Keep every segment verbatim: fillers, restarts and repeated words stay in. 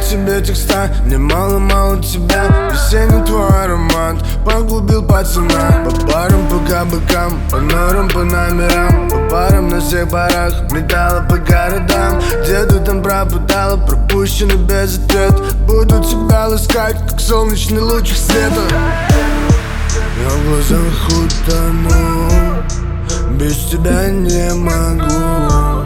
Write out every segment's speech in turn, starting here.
тебе текста, мне мало-мало тебя. Весенний твой аромат погубил пацана. По барам, по кабакам, по норам, по номерам, по барам на всех барах, металла по городам. Где ты там пропадала, пропущена без ответа. Буду тебя ласкать, как солнечный луч света. Я в глазах утону, без тебя не могу.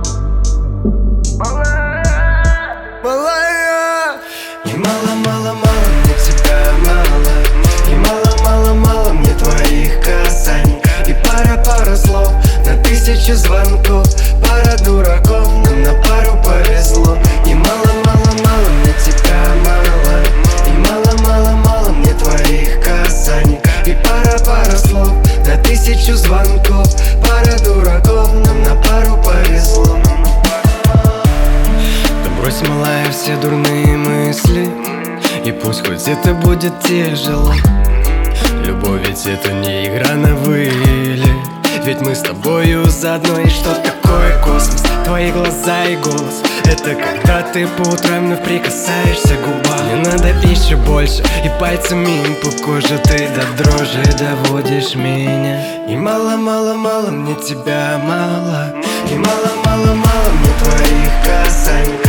Малая, и мало-мало-мало мне тебя мало, и мало-мало-мало мне твоих касаний. И пара-пара слов на тысячу звонков, пара дураков, нам на пару повезло. И мало-мало-мало мне тебя мало, и мало-мало-мало мне твоих касаний. И пара-пара слов на тысячу звонков, пара дураков, нам на пару повезло. Да брось, малая, все дурные мысли, и пусть хоть это будет тяжело. Любовь ведь это не игра на вылет, ведь мы с тобою заодно. И что такое космос? Твои глаза и голос — это когда ты по утрам вновь прикасаешься к губам. Мне надо еще больше, и пальцами по коже ты до дрожи доводишь меня. И мало-мало-мало мне тебя мало, и мало-мало-мало мне твоих касаний.